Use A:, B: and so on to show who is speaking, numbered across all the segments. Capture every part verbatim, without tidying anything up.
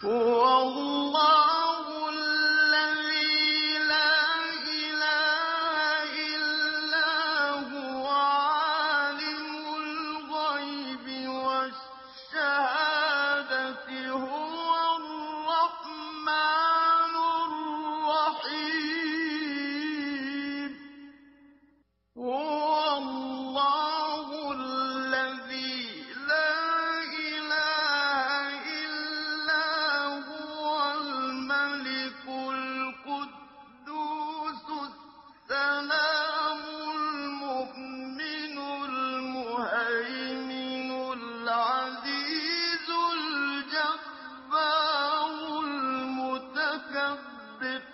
A: هو الله الذي لا إله إلا هو عالم الغيب والشهادة هو الرحمن الرحيم هو الله الذي لا إله إلا هو الملك القدوس السلام المؤمن المهيمن العزيز الجبار المتكبر.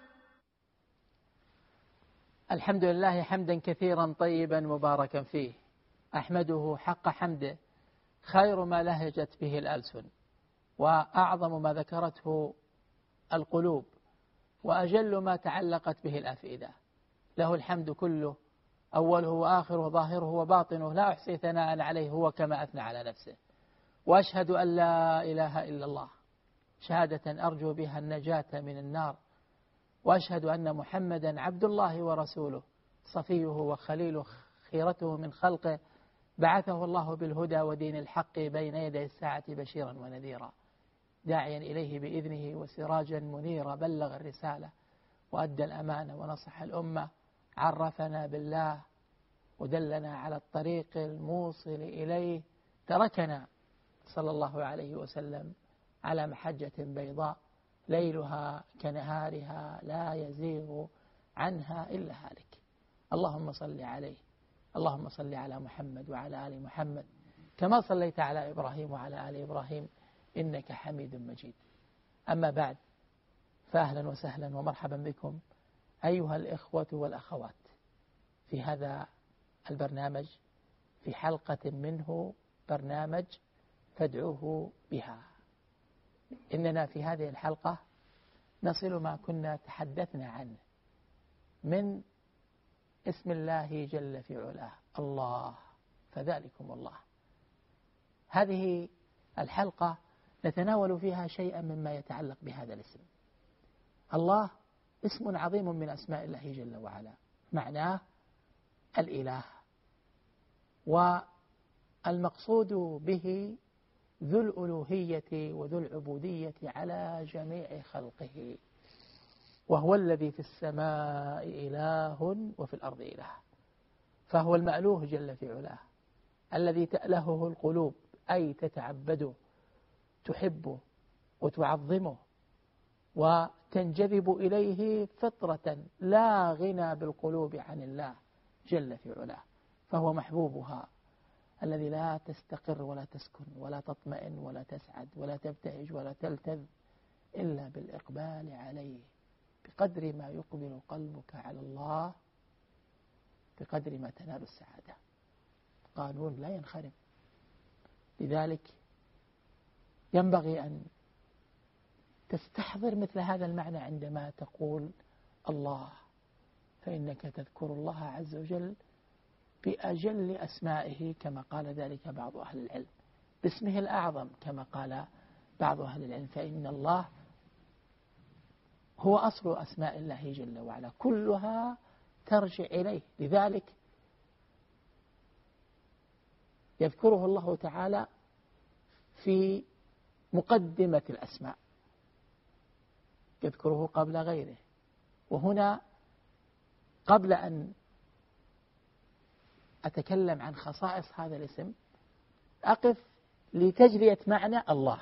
B: الحمد لله حمدا كثيرا طيبا مباركا فيه، أحمده حق حمده، خير ما لهجت به الألسن، وأعظم ما ذكرته القلوب، وأجل ما تعلقت به الأفئدة. له الحمد كله، أوله وآخره ظاهره وباطنه، لا أحصي ثناء عليه هو كما أثنى على نفسه. وأشهد أن لا إله إلا الله شهادة أرجو بها النجاة من النار، وأشهد أن محمدا عبد الله ورسوله صفيه وخليله خيرته من خلقه، بعثه الله بالهدى ودين الحق بين يدي الساعة بشيرا ونذيرا، داعيا إليه بإذنه وسراجا منيرا، بلغ الرسالة وأدى الأمانة ونصح الأمة، عرفنا بالله ودلنا على الطريق الموصل إليه، تركنا صلى الله عليه وسلم على محجة بيضاء ليلها كنهارها لا يزيغ عنها إلا هالك. اللهم صل عليه، اللهم صل على محمد وعلى آل محمد كما صليت على إبراهيم وعلى آل إبراهيم إنك حميد مجيد. أما بعد، فأهلا وسهلا ومرحبا بكم أيها الإخوة والأخوات في هذا البرنامج، في حلقة منه برنامج فادعوه بها. إننا في هذه الحلقة نصل ما كنا تحدثنا عنه من اسم الله جل في علاه الله، فذلكم الله. هذه الحلقة نتناول فيها شيئا مما يتعلق بهذا الاسم. الله اسم عظيم من أسماء الله جل وعلا، معناه الإله، والمقصود به ذو الألوهية وذو العبودية على جميع خلقه، وهو الذي في السماء إله وفي الأرض إله، فهو المألوه جل في علاه الذي تألهه القلوب، أي تتعبده، تحبه وتعظمه وتنجذب إليه فطرة، لا غنى بالقلوب عن الله جل في علاه، فهو محبوبها الذي لا تستقر ولا تسكن ولا تطمئن ولا تسعد ولا تبتهج ولا تلتذ إلا بالإقبال عليه. بقدر ما يقبل قلبك على الله بقدر ما تنال السعادة، قانون لا ينخرم. لذلك ينبغي أن تستحضر مثل هذا المعنى عندما تقول الله، فإنك تذكر الله عز وجل بأجل أسمائه كما قال ذلك بعض أهل العلم، باسمه الأعظم كما قال بعض أهل العلم، فإن الله هو أصل أسماء الله جل وعلا، كلها ترجع إليه. لذلك يذكره الله تعالى في مقدمة الأسماء، يذكره قبل غيره. وهنا قبل أن أتكلم عن خصائص هذا الاسم أقف لتجلية معنى الله.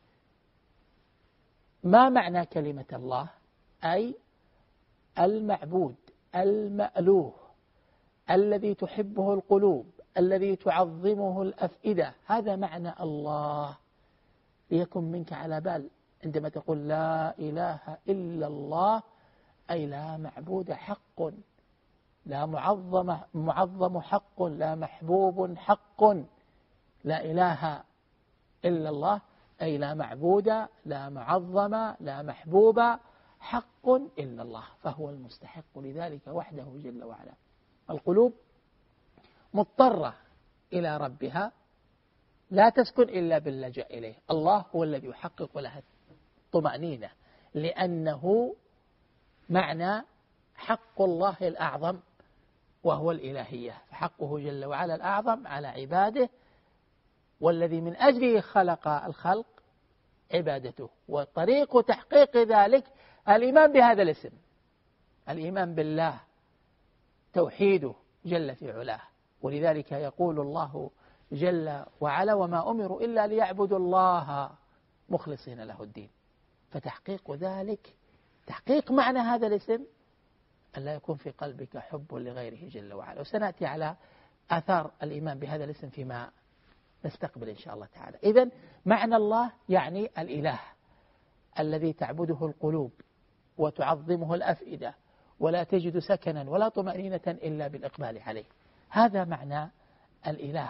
B: ما معنى كلمة الله؟ أي المعبود المألوه الذي تحبه القلوب الذي تعظمه الأفئدة، هذا معنى الله، ليكن منك على بال عندما تقول لا إله إلا الله، أي لا معبود حق، لا معظم معظم حق، لا محبوب حق. لا إله إلا الله أي لا معبود لا معظم لا محبوب حق إلا الله، فهو المستحق لذلك وحده جل وعلا. القلوب مضطرة إلى ربها، لا تسكن إلا باللجأ إليه. الله هو الذي يحقق لها الطمأنينة، لأنه معنى حق الله الأعظم وهو الإلهية، فحقه جل وعلا الأعظم على عباده، والذي من أجله خلق الخلق عبادته. وطريق تحقيق ذلك الإيمان بهذا الاسم، الإيمان بالله، توحيده جل في علاه. ولذلك يقول الله جل وعلا: وما أمروا إلا ليعبدوا الله مخلصين له الدين. فتحقيق ذلك، تحقيق معنى هذا الاسم، أن لا يكون في قلبك حب لغيره جل وعلا. وسنأتي على آثار الإيمان بهذا الاسم فيما نستقبل إن شاء الله تعالى. إذن معنى الله يعني الإله الذي تعبده القلوب وتعظمه الأفئدة، ولا تجد سكنا ولا طمأنينة إلا بالإقبال عليه. هذا معنى الإله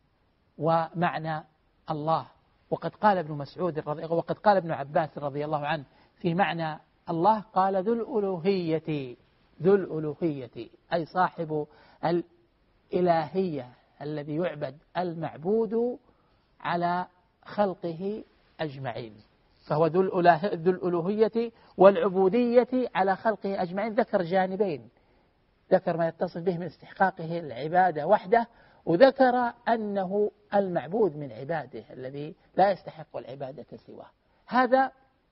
B: ومعنى الله. وقد قال ابن مسعود رضي وقد قال ابن عباس رضي الله عنه في معنى الله، قال: ذو الألوهية، ذو الألوهية أي صاحب الإلهية، الذي يعبد، المعبود على خلقه أجمعين. فهو ذو الألوهية والعبودية على خلقه أجمعين. ذكر جانبين، ذكر ما يتصل به من استحقاقه العبادة وحده، وذكر أنه المعبود من عباده الذي لا يستحق العبادة سواه. هذا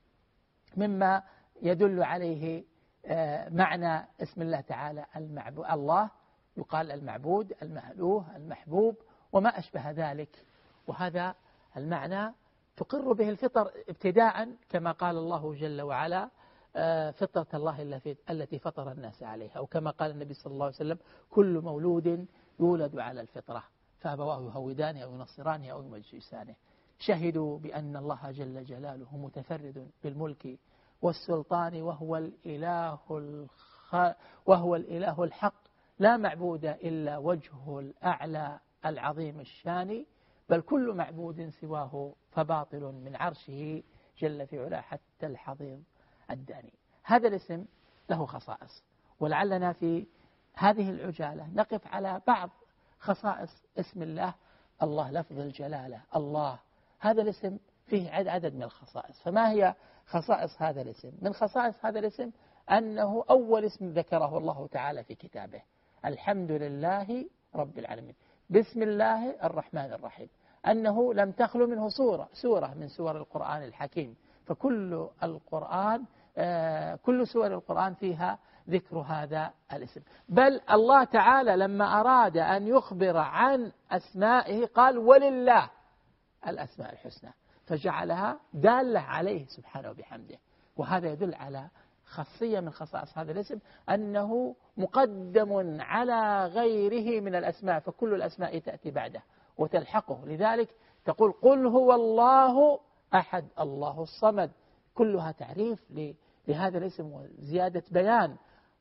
B: مما يدل عليه معنى اسم الله تعالى المعبود. الله يقال المعبود، المألوه، المحبوب وما أشبه ذلك. وهذا المعنى تقر به الفطر ابتداء، كما قال الله جل وعلا: فطرة الله التي فطر الناس عليها. أو كما قال النبي صلى الله عليه وسلم: كل مولود يولد على الفطرة فأبواه يهودانه أو ينصرانه أو يمجسانه. شهدوا بأن الله جل جلاله متفرد بالملك والسلطان، وهو الإله الخ... وهو الإله الحق، لا معبود إلا وجهه الأعلى العظيم الشان، بل كل معبود سواه فباطل من عرشه جل في علاه حتى الحضيض الداني. هذا الاسم له خصائص، ولعلنا في هذه العجالة نقف على بعض خصائص اسم الله. الله لفظ الجلالة، الله، هذا الاسم فيه عدد من الخصائص. فما هي خصائص هذا الاسم؟ من خصائص هذا الاسم أنه أول اسم ذكره الله تعالى في كتابه: الحمد لله رب العالمين، بسم الله الرحمن الرحيم. أنه لم تخلو منه سورة سورة من سور القرآن الحكيم. فكل القرآن آه كل سور القرآن فيها ذكر هذا الاسم. بل الله تعالى لما أراد أن يخبر عن أسمائه قال: ولله الأسماء الحسنى، فجعلها دالة عليه سبحانه وبحمده. وهذا يدل على خاصية من خصائص هذا الاسم، أنه مقدم على غيره من الأسماء، فكل الأسماء تأتي بعده وتلحقه. لذلك تقول: قل هو الله أحد الله الصمد. كلها تعريف لهذا الاسم وزيادة بيان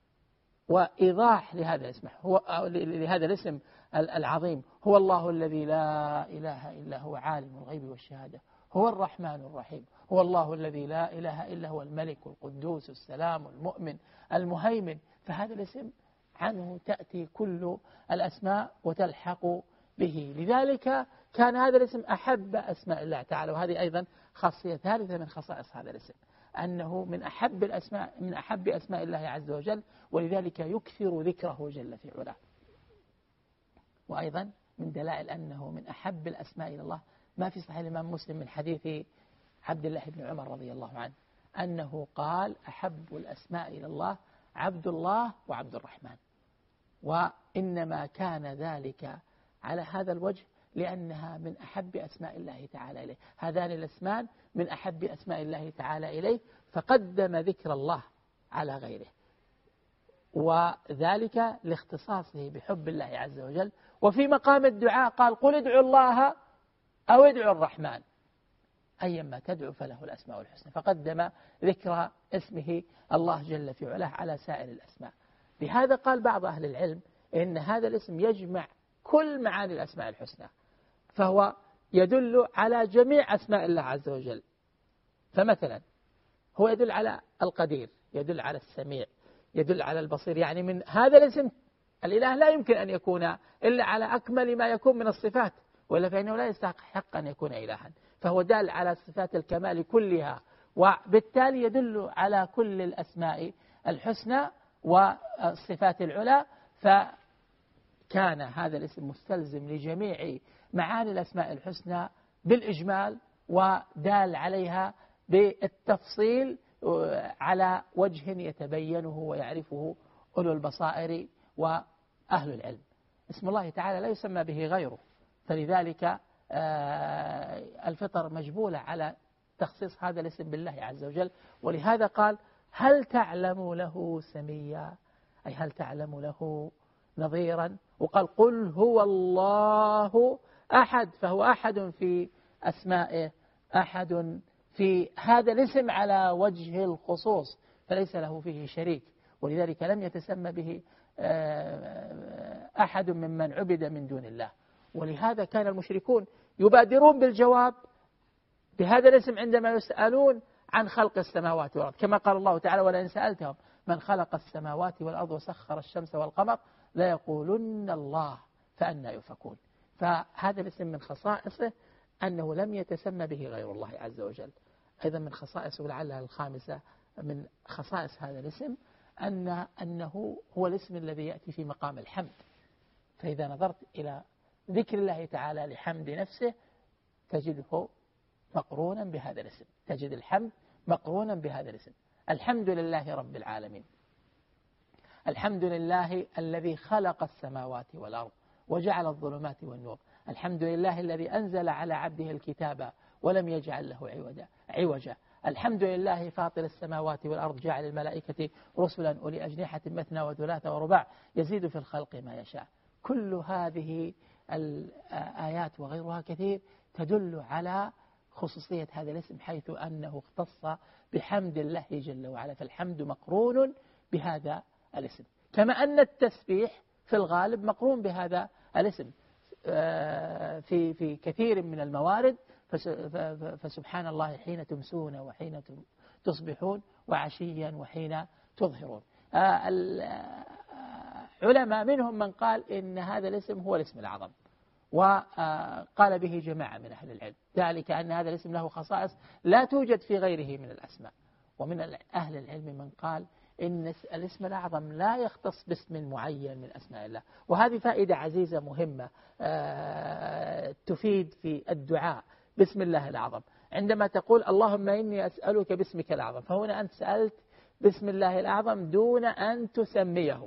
B: وإيضاح لهذا الاسم هو لهذا الاسم العظيم. هو الله الذي لا إله إلا هو عالم الغيب والشهادة، هو الرحمن الرحيم، هو الله الذي لا إله إلا هو الملك القدوس السلام المؤمن المهيمن. فهذا الاسم عنه تأتي كل الأسماء وتلحق به. لذلك كان هذا الاسم أحب أسماء الله تعالى. وهذه أيضا خاصية ثالثة من خصائص هذا الاسم، أنه من أحب الأسماء من أحب أسماء الله عز وجل، ولذلك يكثر ذكره جل في علاه. وأيضا من دلائل أنه من أحب الأسماء إلى الله ما في صحيح الإمام مسلم من حديث عبد الله بن عمر رضي الله عنه أنه قال: أحب الأسماء إلى الله عبد الله وعبد الرحمن. وإنما كان ذلك على هذا الوجه لأنها من أحب أسماء الله تعالى إليه. هذان الاسمان من أحب أسماء الله تعالى إليه، فقدم ذكر الله على غيره، وذلك لاختصاصه بحب الله عز وجل. وفي مقام الدعاء قال: قل ادعوا الله أو ادعوا الرحمن أيما تدعو فله الأسماء الحسنى، فقدم ذكر اسمه الله جل في علاه على سائر الأسماء. لهذا قال بعض أهل العلم إن هذا الاسم يجمع كل معاني الأسماء الحسنى، فهو يدل على جميع أسماء الله عز وجل. فمثلا هو يدل على القدير، يدل على السميع، يدل على البصير. يعني من هذا الاسم الإله لا يمكن أن يكون إلا على أكمل ما يكون من الصفات، ولا فإنه لا يستحق أن يكون إلها. فهو دال على صفات الكمال كلها وبالتالي يدل على كل الأسماء الحسنى والصفات العلى، فكان هذا الاسم مستلزم لجميع معاني الأسماء الحسنى بالإجمال، ودال عليها بالتفصيل على وجه يتبينه ويعرفه أولو البصائر وأهل العلم. اسم الله تعالى لا يسمى به غيره، فلذلك الفطر مجبولة على تخصيص هذا الاسم بالله عز وجل. ولهذا قال هل تعلم له سميا، أي هل تعلم له نظيرا. وقال قل هو الله أحد، فهو أحد في أسمائه، أحد في هذا الاسم على وجه الخصوص، فليس له فيه شريك، ولذلك لم يتسمى به أحد ممن عبد من دون الله. ولهذا كان المشركون يبادرون بالجواب بهذا الاسم عندما يسألون عن خلق السماوات والأرض، كما قال الله تعالى ولئن سألتهم من خلق السماوات والأرض وسخر الشمس والقمر ليقولن الله فأنى يؤفكون. فهذا الاسم من خصائصه أنه لم يتسمى به غير الله عز وجل. أيضا من خصائصه لعلها الخامسة من خصائص هذا الاسم أن أنه هو الاسم الذي يأتي في مقام الحمد. فإذا نظرت إلى ذكر الله تعالى لحمد نفسه تجده مقرونا بهذا الاسم، تجد الحمد مقرونا بهذا الاسم. الحمد لله رب العالمين، الحمد لله الذي خلق السماوات والأرض وجعل الظلمات والنور، الحمد لله الذي أنزل على عبده الكتاب ولم يجعل له عوجا عوجا الحمد لله فاطر السماوات والأرض جعل الملائكة رسلا أولي أجنحة مثنى وثلاث ورباع يزيد في الخلق ما يشاء. كل هذه الآيات وغيرها كثير تدل على خصوصية هذا الاسم، حيث أنه اختص بحمد الله جل وعلا، فالحمد مقرون بهذا الاسم، كما أن التسبيح في الغالب مقرون بهذا الاسم في في كثير من الموارد. فسبحان الله حين تمسون وحين تصبحون وعشيا وحين تظهرون. علماء منهم من قال إن هذا الاسم هو الاسم الأعظم، وقال به جماعة من أهل العلم، ذلك أن هذا الاسم له خصائص لا توجد في غيره من الأسماء. ومن أهل العلم من قال إن الاسم الأعظم لا يختص باسم معين من أسماء الله. وهذه فائدة عزيزة مهمة تفيد في الدعاء باسم الله الأعظم. عندما تقول اللهم إني أسألك باسمك الأعظم، فهنا أنت سألت باسم الله الأعظم دون أن تسميه.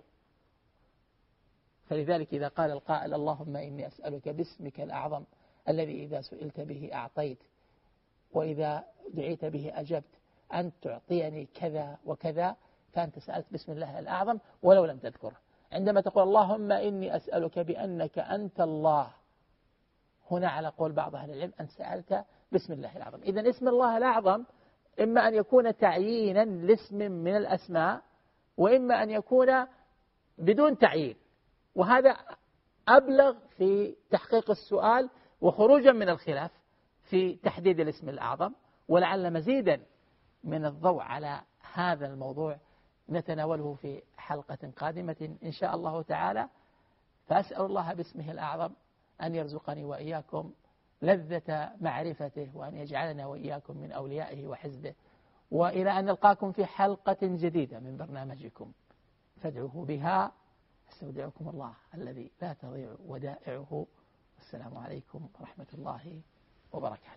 B: فلذلك إذا قال القائل اللهم إني أسألك باسمك الأعظم الذي إذا سئلت به أعطيت وإذا دعيت به أجبت أن تعطيني كذا وكذا، فأنت سألت باسم الله الأعظم ولو لم تذكره. عندما تقول اللهم إني أسألك بأنك أنت الله، هنا على قول بعض أهل العلم أن سألت باسم الله الأعظم. إذن اسم الله الأعظم إما أن يكون تعيينا لاسم من الأسماء، وإما أن يكون بدون تعيين، وهذا أبلغ في تحقيق السؤال وخروجا من الخلاف في تحديد الاسم الأعظم. ولعل مزيدا من الضوء على هذا الموضوع نتناوله في حلقة قادمة إن شاء الله تعالى. فأسأل الله باسمه الأعظم أن يرزقني وإياكم لذة معرفته، وأن يجعلنا وإياكم من أوليائه وحزبه، وإلى أن نلقاكم في حلقة جديدة من برنامجكم فادعوه بها. استودعكم الله الذي لا تضيع ودائعه، والسلام عليكم ورحمة الله وبركاته.